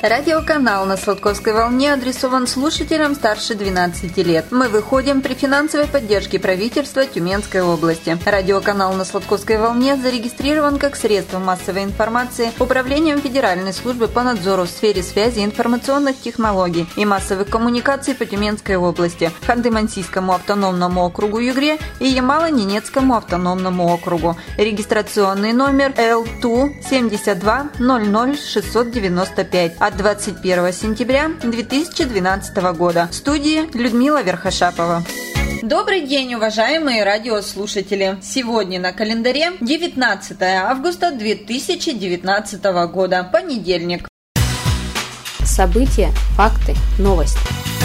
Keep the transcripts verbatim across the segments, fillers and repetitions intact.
Радиоканал на Сладковской волне адресован слушателям старше двенадцати лет. Мы выходим при финансовой поддержке правительства Тюменской области. Радиоканал на Сладковской волне зарегистрирован как средство массовой информации Управлением Федеральной службы по надзору в сфере связи, информационных технологий и массовых коммуникаций по Тюменской области, Ханты-Мансийскому автономному округу Югре и Ямало-Ненецкому автономному округу. Регистрационный номер Эл Ту семьдесят два ноль ноль шестьсот девяносто пять от двадцать первого сентября две тысячи двенадцатого года. В студии Людмила Верхошапова. Добрый день, уважаемые радиослушатели! Сегодня на календаре девятнадцатое августа две тысячи девятнадцатого года, понедельник. События, факты, новости.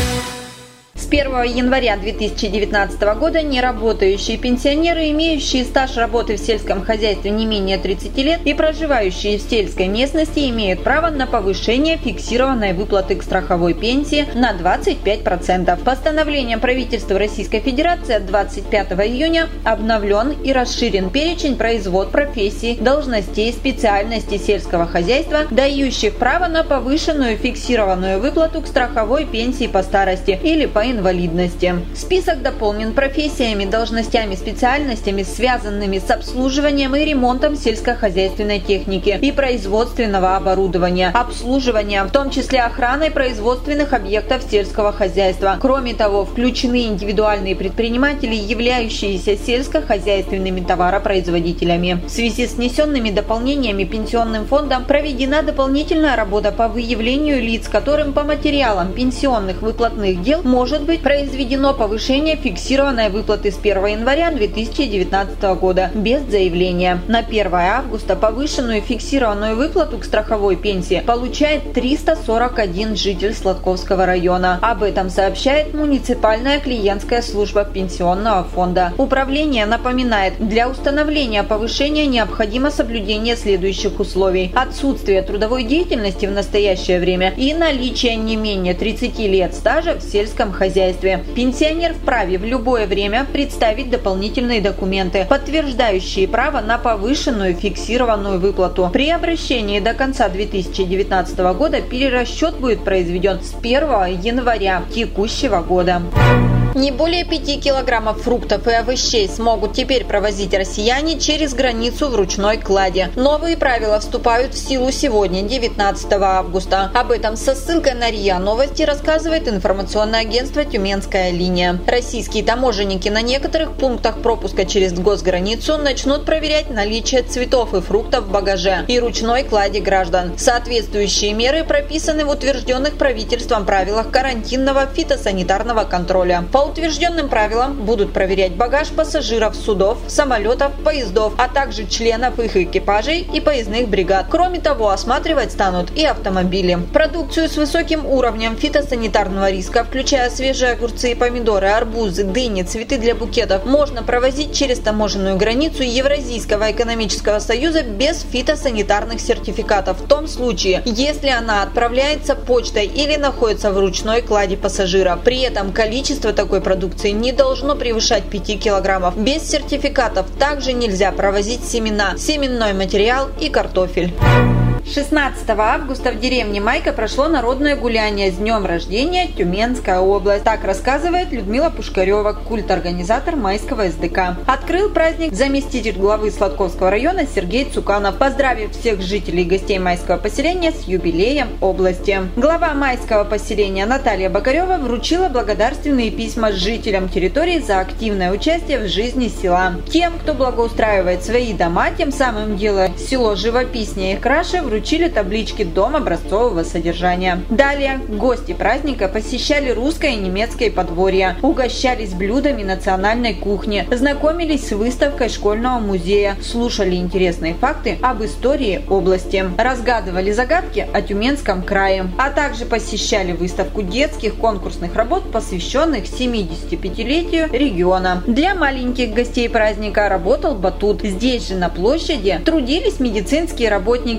С первого января две тысячи девятнадцатого года неработающие пенсионеры, имеющие стаж работы в сельском хозяйстве не менее тридцати лет и проживающие в сельской местности, имеют право на повышение фиксированной выплаты к страховой пенсии на двадцать пять процентов. Постановлением правительства Российской Федерации от двадцать пятого июня обновлен и расширен перечень производ профессий, должностей, специальностей сельского хозяйства, дающих право на повышенную фиксированную выплату к страховой пенсии по старости или по инвалидности. инвалидности. Список дополнен профессиями, должностями, специальностями, связанными с обслуживанием и ремонтом сельскохозяйственной техники и производственного оборудования, обслуживанием, в том числе охраной производственных объектов сельского хозяйства. Кроме того, включены индивидуальные предприниматели, являющиеся сельскохозяйственными товаропроизводителями. В связи с внесенными дополнениями Пенсионным фондом проведена дополнительная работа по выявлению лиц, которым по материалам пенсионных выплатных дел может быть произведено повышение фиксированной выплаты с первого января две тысячи девятнадцатого года без заявления. На первое августа повышенную фиксированную выплату к страховой пенсии получает триста сорок один житель Сладковского района. Об этом сообщает муниципальная клиентская служба Пенсионного фонда. Управление напоминает, для установления повышения необходимо соблюдение следующих условий: отсутствие трудовой деятельности в настоящее время и наличие не менее тридцати лет стажа в сельском хозяйстве. Пенсионер вправе в любое время представить дополнительные документы, подтверждающие право на повышенную фиксированную выплату. При обращении до конца две тысячи девятнадцатого года перерасчет будет произведен с первого января текущего года. Не более пяти килограммов фруктов и овощей смогут теперь провозить россияне через границу в ручной кладе. Новые правила вступают в силу сегодня, девятнадцатого августа. Об этом со ссылкой на РИА Новости рассказывает информационное агентство «Тюменская линия». Российские таможенники на некоторых пунктах пропуска через госграницу начнут проверять наличие цветов и фруктов в багаже и ручной кладе граждан. Соответствующие меры прописаны в утвержденных правительством правилах карантинного фитосанитарного контроля. По утвержденным правилам будут проверять багаж пассажиров судов, самолетов, поездов, а также членов их экипажей и поездных бригад. Кроме того, осматривать станут и автомобили. Продукцию с высоким уровнем фитосанитарного риска, включая свежие огурцы и помидоры, арбузы, дыни, цветы для букетов, можно провозить через таможенную границу Евразийского экономического союза без фитосанитарных сертификатов в том случае, если она отправляется почтой или находится в ручной кладе пассажира. При этом количество такой продукции не должно превышать пяти килограммов. Без сертификатов также нельзя провозить семена, семенной материал и картофель. шестнадцатого августа в деревне Майка прошло народное гуляние с днем рождения Тюменская область. Так рассказывает Людмила Пушкарева, культ-организатор майского эс дэ ка. Открыл праздник заместитель главы Сладковского района Сергей Цуканов, поздравив всех жителей и гостей майского поселения с юбилеем области. Глава майского поселения Наталья Бокарева вручила благодарственные письма жителям территории за активное участие в жизни села. Тем, кто благоустраивает свои дома, тем самым делая село живописнее и краше, вручили таблички «Дом образцового содержания». Далее гости праздника посещали русское и немецкое подворья, угощались блюдами национальной кухни, знакомились с выставкой школьного музея, слушали интересные факты об истории области, разгадывали загадки о Тюменском крае, а также посещали выставку детских конкурсных работ, посвященных семидесятипятилетию региона. Для маленьких гостей праздника работал батут. Здесь же на площади трудились медицинские работники в палатах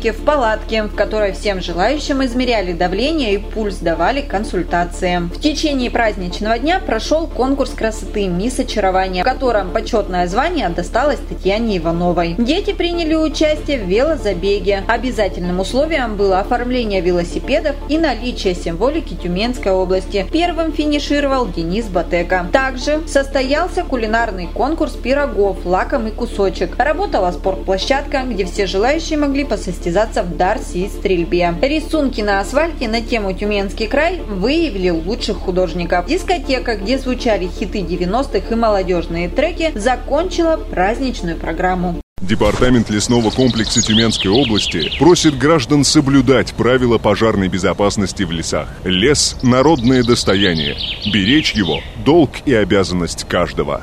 палатке, в которой всем желающим измеряли давление и пульс, давали консультации. В течение праздничного дня прошел конкурс красоты «Мисс Очарование», в котором почетное звание досталось Татьяне Ивановой. Дети приняли участие в велозабеге. Обязательным условием было оформление велосипедов и наличие символики Тюменской области. Первым финишировал Денис Батека. Также состоялся кулинарный конкурс пирогов «Лакомый кусочек». Работала спортплощадка, где все желающие могли посостязаться в дарсе и стрельбе. Рисунки на асфальте на тему «Тюменский край» выявили лучших художников. Дискотека, где звучали хиты девяностых и молодежные треки, закончила праздничную программу. Департамент лесного комплекса Тюменской области просит граждан соблюдать правила пожарной безопасности в лесах. Лес – народное достояние. Беречь его – долг и обязанность каждого.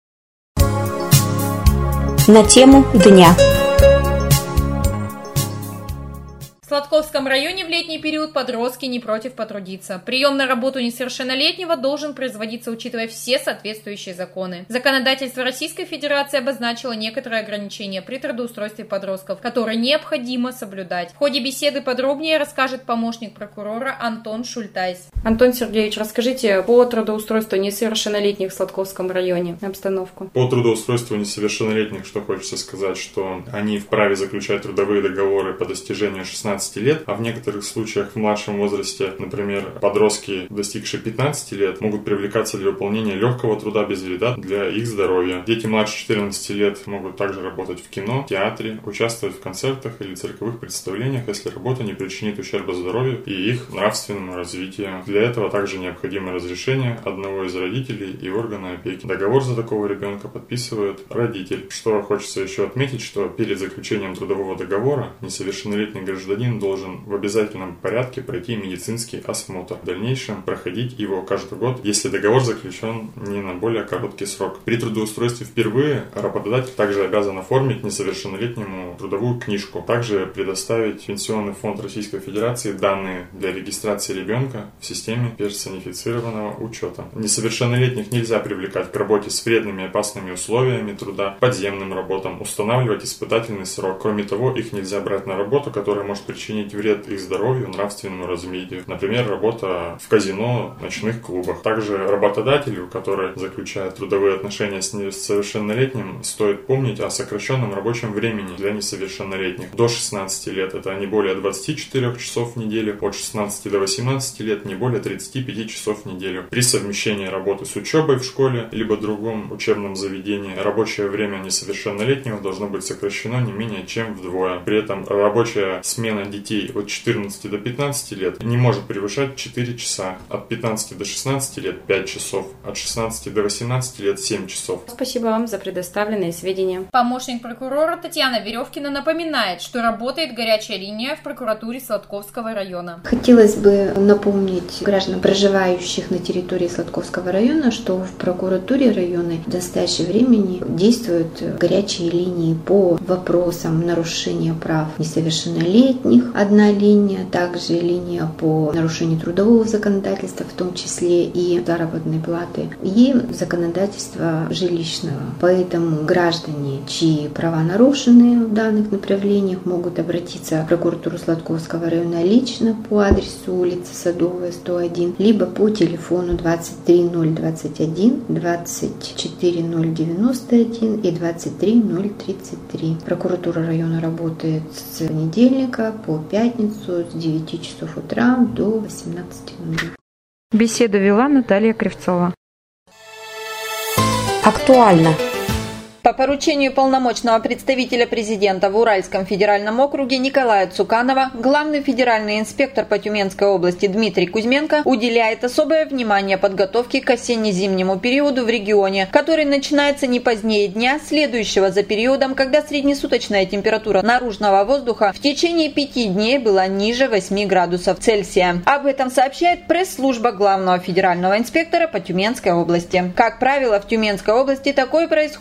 На тему дня. В Сладковском районе в летний период подростки не против потрудиться. Прием на работу несовершеннолетнего должен производиться, учитывая все соответствующие законы. Законодательство Российской Федерации обозначило некоторые ограничения при трудоустройстве подростков, которые необходимо соблюдать. В ходе беседы подробнее расскажет помощник прокурора Антон Шультайс. Антон Сергеевич, расскажите по трудоустройству несовершеннолетних в Сладковском районе обстановку. По трудоустройству несовершеннолетних, что хочется сказать, что они вправе заключать трудовые договоры по достижению шестнадцати лет, а в некоторых случаях в младшем возрасте, например, подростки, достигшие пятнадцати лет, могут привлекаться для выполнения легкого труда без вреда для их здоровья. Дети младше четырнадцати лет могут также работать в кино, театре, участвовать в концертах или цирковых представлениях, если работа не причинит ущерба здоровью и их нравственному развитию. Для этого также необходимо разрешение одного из родителей и органа опеки. Договор за такого ребенка подписывает родитель. Что хочется еще отметить, что перед заключением трудового договора несовершеннолетний гражданин должен в обязательном порядке пройти медицинский осмотр. В дальнейшем проходить его каждый год, если договор заключен не на более короткий срок. При трудоустройстве впервые работодатель также обязан оформить несовершеннолетнему трудовую книжку. Также предоставить в Пенсионный фонд Российской Федерации данные для регистрации ребенка в системе персонифицированного учета. Несовершеннолетних нельзя привлекать к работе с вредными и опасными условиями труда, подземным работам, устанавливать испытательный срок. Кроме того, их нельзя брать на работу, которая может причинить вред их здоровью, нравственному развитию. Например, работа в казино, ночных клубах. Также работодателю, который заключает трудовые отношения с несовершеннолетним, стоит помнить о сокращенном рабочем времени для несовершеннолетних. До шестнадцати лет это не более двадцати четырёх часов в неделю, от шестнадцати до восемнадцати лет не более тридцати пяти часов в неделю. При совмещении работы с учебой в школе либо другом учебном заведении рабочее время несовершеннолетнего должно быть сокращено не менее чем вдвое. При этом рабочая смена детей от четырнадцати до пятнадцати лет не может превышать четыре часа. От пятнадцати до шестнадцати лет пять часов. От шестнадцати до восемнадцати лет семь часов. Спасибо вам за предоставленные сведения. Помощник прокурора Татьяна Веревкина напоминает, что работает горячая линия в прокуратуре Сладковского района. Хотелось бы напомнить гражданам, проживающих на территории Сладковского района, что в прокуратуре района в настоящее время действуют горячие линии по вопросам нарушения прав несовершеннолетних. Одна линия, также линия по нарушению трудового законодательства, в том числе и заработной платы, и законодательства жилищного. Поэтому граждане, чьи права нарушены в данных направлениях, могут обратиться в прокуратуру Сладковского района лично по адресу улица Садовая, сто один, либо по телефону двадцать три ноль двадцать один, двадцать четыре ноль девяносто один и двадцать три ноль тридцать три. Прокуратура района работает с понедельника по пятницу с девяти часов утра до восемнадцати ноль-ноль. Беседу вела Наталья Кривцова. Актуально. По поручению полномочного представителя президента в Уральском федеральном округе Николая Цуканова, главный федеральный инспектор по Тюменской области Дмитрий Кузьменко уделяет особое внимание подготовке к осенне-зимнему периоду в регионе, который начинается не позднее дня, следующего за периодом, когда среднесуточная температура наружного воздуха в течение пяти дней была ниже восьми градусов Цельсия. Об этом сообщает пресс-служба главного федерального инспектора по Тюменской области. Как правило, в Тюменской области такое происходит в середине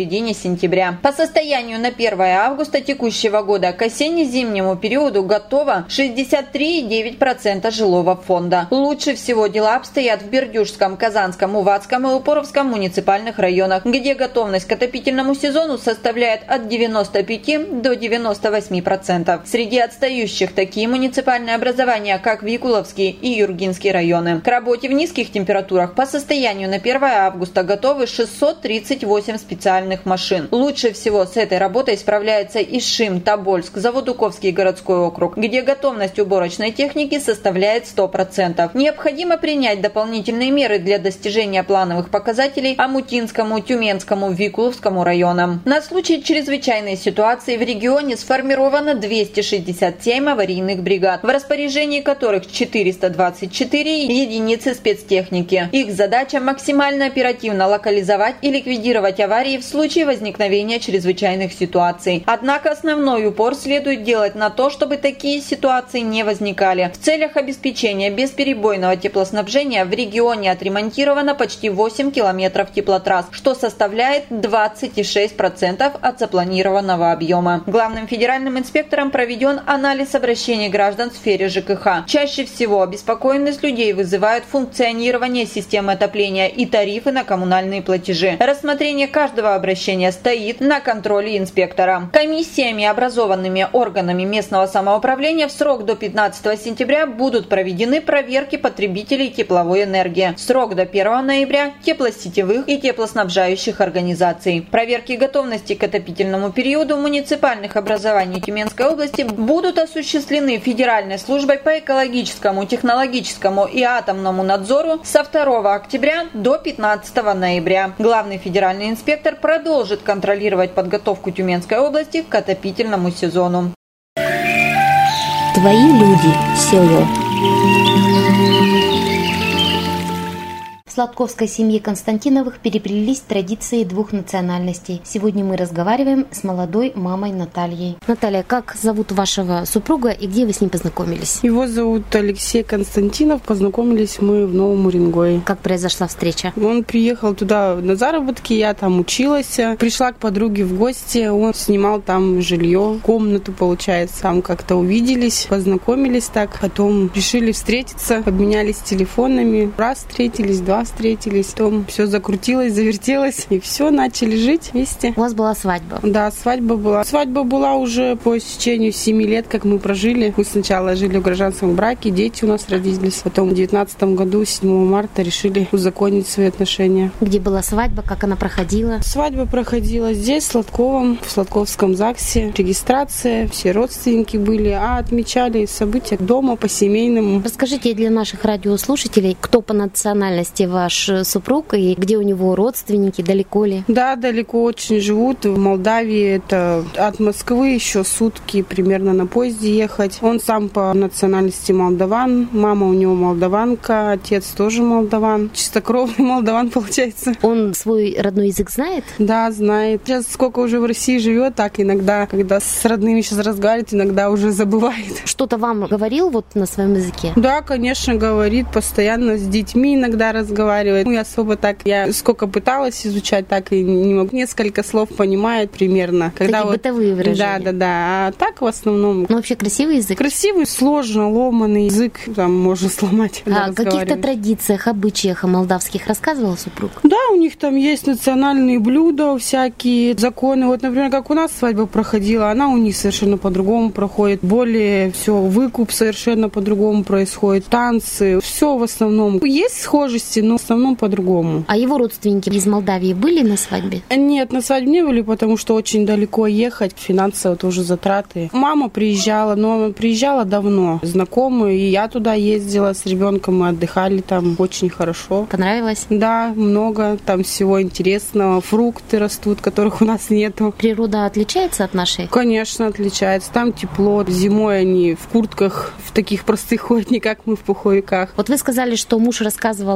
середине сентября. По состоянию на первое августа текущего года к осенне-зимнему периоду готово шестьдесят три и девять десятых процента жилого фонда. Лучше всего дела обстоят в Бердюжском, Казанском, Уватском и Упоровском муниципальных районах, где готовность к отопительному сезону составляет от девяноста пяти до девяноста восьми процентов. Среди отстающих такие муниципальные образования, как Викуловский и Юргинский районы. К работе в низких температурах по состоянию на первое августа готовы шестьсот тридцать восемь специальных машин. Лучше всего с этой работой справляется Ишим, Тобольск, Заводуковский городской округ, где готовность уборочной техники составляет сто процентов. Необходимо принять дополнительные меры для достижения плановых показателей Амутинскому, Тюменскому, Викуловскому районам. На случай чрезвычайной ситуации в регионе сформировано двести шестьдесят семь аварийных бригад, в распоряжении которых четыреста двадцать четыре единицы спецтехники. Их задача максимально оперативно локализовать и ликвидировать аварии в случае возникновения чрезвычайных ситуаций. Однако основной упор следует делать на то, чтобы такие ситуации не возникали. В целях обеспечения бесперебойного теплоснабжения в регионе отремонтировано почти восемь километров теплотрасс, что составляет двадцать шесть процентов от запланированного объема. Главным федеральным инспектором проведен анализ обращений граждан в сфере ЖКХ. Чаще всего обеспокоенность людей вызывают функционирование системы отопления и тарифы на коммунальные платежи. Рассмотрение каждого обращения стоит на контроле инспектора. Комиссиями, образованными органами местного самоуправления, в срок до пятнадцатого сентября будут проведены проверки потребителей тепловой энергии. Срок до первого ноября – теплосетевых и теплоснабжающих организаций. Проверки готовности к отопительному периоду муниципальных образований Тюменской области будут осуществлены Федеральной службой по экологическому, технологическому и атомному надзору со второго октября до пятнадцатого ноября. Главный федеральный инспектор продолжит контролировать подготовку Тюменской области к отопительному сезону. Твои люди, село. В сладковской семье Константиновых переплелись традиции двух национальностей. Сегодня мы разговариваем с молодой мамой Натальей. Наталья, как зовут вашего супруга и где вы с ним познакомились? Его зовут Алексей Константинов. Познакомились мы в Новом Уренгое. Как произошла встреча? Он приехал туда на заработки, я там училась. Пришла к подруге в гости, он снимал там жилье, комнату, получается. Там как-то увиделись, познакомились так. Потом решили встретиться, обменялись телефонами. Раз встретились, два встретились, потом все закрутилось, завертелось, и все, начали жить вместе. У вас была свадьба? Да, свадьба была. Свадьба была уже по истечению семи лет, как мы прожили. Мы сначала жили в гражданском браке, дети у нас родились. Потом в девятнадцатом году, седьмого марта, решили узаконить свои отношения. Где была свадьба, как она проходила? Свадьба проходила здесь, в Сладковом, в Сладковском ЗАГСе. Регистрация, все родственники были, а отмечали события дома по-семейному. Расскажите для наших радиослушателей, кто по национальности ваш супруг и где у него родственники, далеко ли? Да, далеко очень живут. В Молдавии это от Москвы еще сутки примерно на поезде ехать. Он сам по национальности молдаван, мама у него молдаванка, отец тоже молдаван. Чистокровный молдаван получается. Он свой родной язык знает? Да, знает. Сейчас сколько уже в России живет, так иногда, когда с родными сейчас разговаривает, иногда уже забывает. Что-то вам говорил вот на своем языке? Да, конечно, говорит постоянно, с детьми иногда разговаривает. Ну, я особо так, я сколько пыталась изучать, так и не могу. Несколько слов понимает примерно. Когда такие вот, бытовые выражения. Да, да, да. А так в основном... Ну, вообще красивый язык? Красивый, сложно, ломаный язык, там можно сломать. А о каких-то традициях, обычаях молдавских рассказывал супруг? Да, у них там есть национальные блюда, всякие законы. Вот, например, как у нас свадьба проходила, она у них совершенно по-другому проходит. Более все, выкуп совершенно по-другому происходит, танцы, все в основном. Есть схожести, но в основном по-другому. А его родственники из Молдавии были на свадьбе? Нет, на свадьбе не были, потому что очень далеко ехать, финансово тоже затраты. Мама приезжала, но приезжала давно, знакомые, и я туда ездила с ребенком, мы отдыхали там очень хорошо. Понравилось? Да, много там всего интересного, фрукты растут, которых у нас нету. Природа отличается от нашей? Конечно, отличается. Там тепло, зимой они в куртках, в таких простых ходят, не как мы в пуховиках. Вот вы сказали, что муж рассказывал о блюдах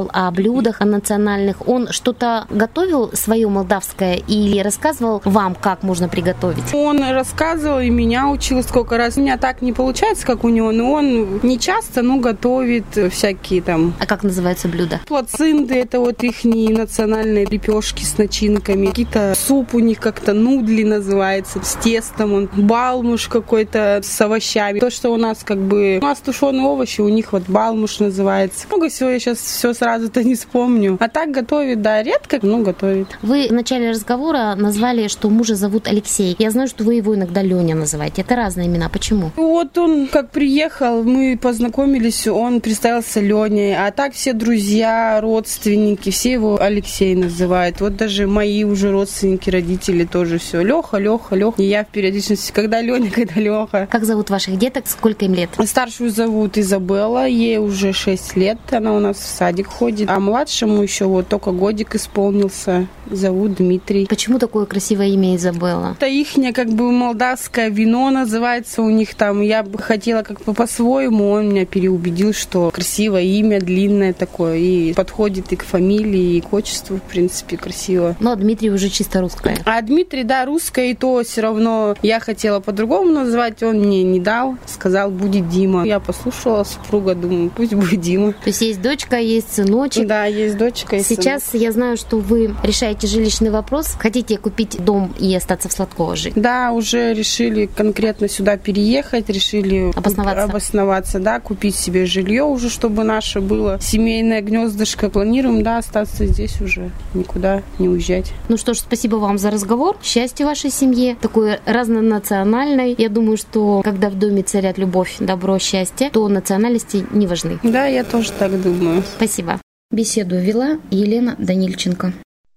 блюдах национальных. Он что-то готовил свое молдавское или рассказывал вам, как можно приготовить? Он рассказывал и меня учил сколько раз. У меня так не получается, как у него, но он не часто, но готовит всякие там... А как называются блюда? Плацинды, это вот их национальные лепешки с начинками. Какие-то суп у них как-то нудли называется, с тестом. Он балмуш какой-то с овощами. То, что у нас как бы... У нас тушеные овощи, у них вот балмуш называется. Много всего, я сейчас все сразу-то не вспомню. А так готовит, да, редко, но готовит. Вы в начале разговора назвали, что мужа зовут Алексей. Я знаю, что вы его иногда Леня называете. Это разные имена. Почему? Вот он как приехал, мы познакомились, он представился Леней. А так все друзья, родственники, все его Алексей называют. Вот даже мои уже родственники, родители тоже все. Леха, Леха, Леха. И я в периодичности, когда Леня, когда Леха. Как зовут ваших деток? Сколько им лет? Старшую зовут Изабелла, ей уже шесть лет. Она у нас в садик ходит. А младшему еще вот только годик исполнился. Зовут Дмитрий. Почему такое красивое имя Изабелла? Это ихнее как бы молдавское вино называется у них там. Я бы хотела как бы по-своему. Он меня переубедил, что красивое имя, длинное такое. И подходит и к фамилии, и к отчеству, в принципе, красиво. Ну, а Дмитрий уже чисто русское. А Дмитрий, да, русское, и то все равно я хотела по-другому назвать. Он мне не дал. Сказал, будет Дима. Я послушала супруга, думаю, пусть будет Дима. То есть есть дочка, есть сыночек. Да, есть дочка и Сейчас сынок. Я знаю, что вы решаете жилищный вопрос. Хотите купить дом и остаться в Сладково жить? Да, уже решили конкретно сюда переехать, решили обосноваться, обосноваться да, купить себе жилье уже, чтобы наше было. Семейное гнездышко. Планируем, да, остаться здесь уже, никуда не уезжать. Ну что ж, спасибо вам за разговор. Счастья вашей семье, такой разнонациональной. Я думаю, что когда в доме царят любовь, добро, счастье, то национальности не важны. Да, я тоже так думаю. Спасибо. Беседу вела Елена Данильченко.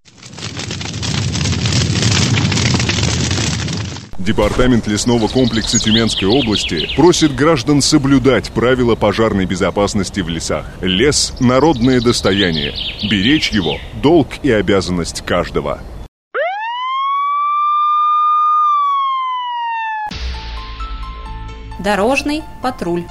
Департамент лесного комплекса Тюменской области просит граждан соблюдать правила пожарной безопасности в лесах. Лес – народное достояние. Беречь его – долг и обязанность каждого. Дорожный патруль.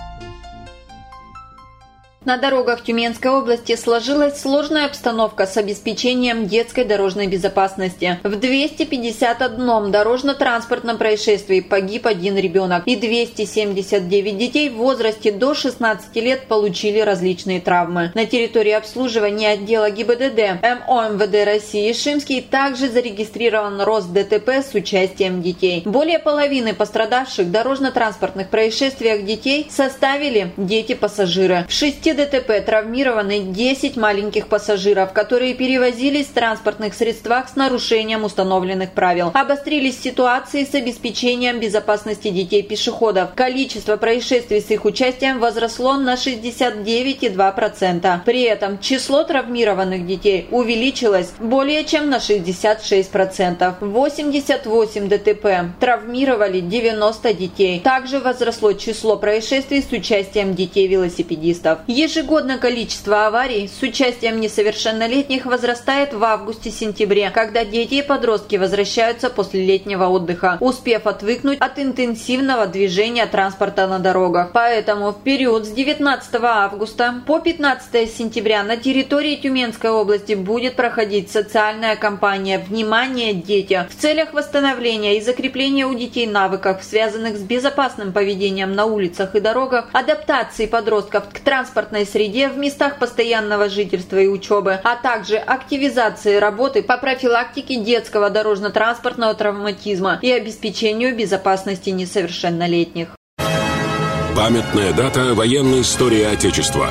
На дорогах Тюменской области сложилась сложная обстановка с обеспечением детской дорожной безопасности. В двухстах пятидесяти одном дорожно-транспортном происшествии погиб один ребенок, и двести семьдесят девять детей в возрасте до шестнадцати лет получили различные травмы. На территории обслуживания отдела ГИБДД эм о эм вэ дэ России Шимский также зарегистрирован рост дэ тэ пэ с участием детей. Более половины пострадавших в дорожно-транспортных происшествиях детей составили дети-пассажиры. В шести дэ тэ пэ травмированы десять маленьких пассажиров, которые перевозились в транспортных средствах с нарушением установленных правил. Обострились ситуации с обеспечением безопасности детей-пешеходов. Количество происшествий с их участием возросло на шестьдесят девять целых два десятых процента. При этом число травмированных детей увеличилось более чем на шестьдесят шесть процентов. восемьдесят восемь дэ тэ пэ травмировали девяносто детей. Также возросло число происшествий с участием детей-велосипедистов. Ежегодно количество аварий с участием несовершеннолетних возрастает в августе-сентябре, когда дети и подростки возвращаются после летнего отдыха, успев отвыкнуть от интенсивного движения транспорта на дорогах. Поэтому в период с девятнадцатого августа по пятнадцатое сентября на территории Тюменской области будет проходить социальная кампания «Внимание, дети!» в целях восстановления и закрепления у детей навыков, связанных с безопасным поведением на улицах и дорогах, адаптации подростков к транспортной среде в местах постоянного жительства и учебы, а также активизации работы по профилактике детского дорожно-транспортного травматизма и обеспечению безопасности несовершеннолетних. Памятная дата военной истории Отечества.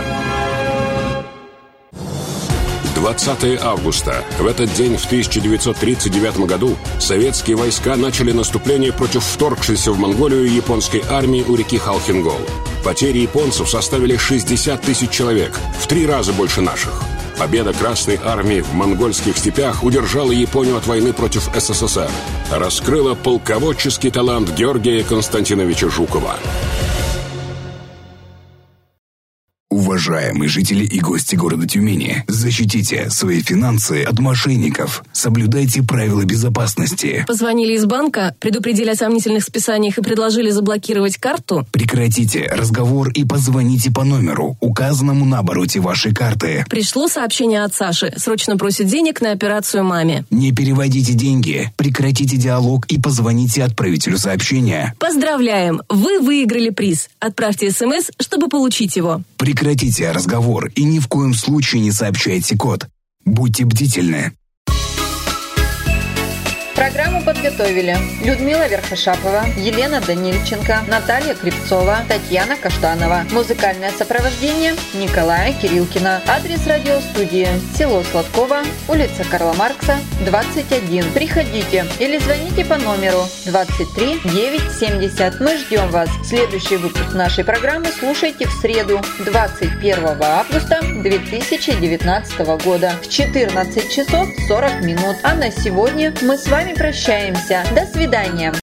двадцатого августа. В этот день в тысяча девятьсот тридцать девятом году советские войска начали наступление против вторгшейся в Монголию японской армии у реки Халхингол. Потери японцев составили шестьдесят тысяч человек, в три раза больше наших. Победа Красной армии в монгольских степях удержала Японию от войны против эс эс эс эр, раскрыла полководческий талант Георгия Константиновича Жукова. Уважаемые Уважаемые жители и гости города Тюмени, защитите свои финансы от мошенников. Соблюдайте правила безопасности. Позвонили из банка, предупредили о сомнительных списаниях и предложили заблокировать карту? Прекратите разговор и позвоните по номеру, указанному на обороте вашей карты. Пришло сообщение от Саши. Срочно просит денег на операцию маме. Не переводите деньги. Прекратите диалог и позвоните отправителю сообщения. Поздравляем! Вы выиграли приз. Отправьте смс, чтобы получить его. Прекратите разговор и ни в коем случае не сообщайте код. Будьте бдительны. Программу подготовили Людмила Верхошапова, Елена Данильченко, Наталья Крепцова, Татьяна Каштанова. Музыкальное сопровождение Николая Кирилкина. Адрес радиостудии: село Сладково, улица Карла Маркса, двадцать один. Приходите или звоните по номеру двадцать три девятьсот семьдесят. Мы ждем вас. Следующий выпуск нашей программы слушайте в среду, двадцать первого августа две тысячи девятнадцатого года в четырнадцать часов сорок минут. А на сегодня мы с вами прощаемся. До свидания.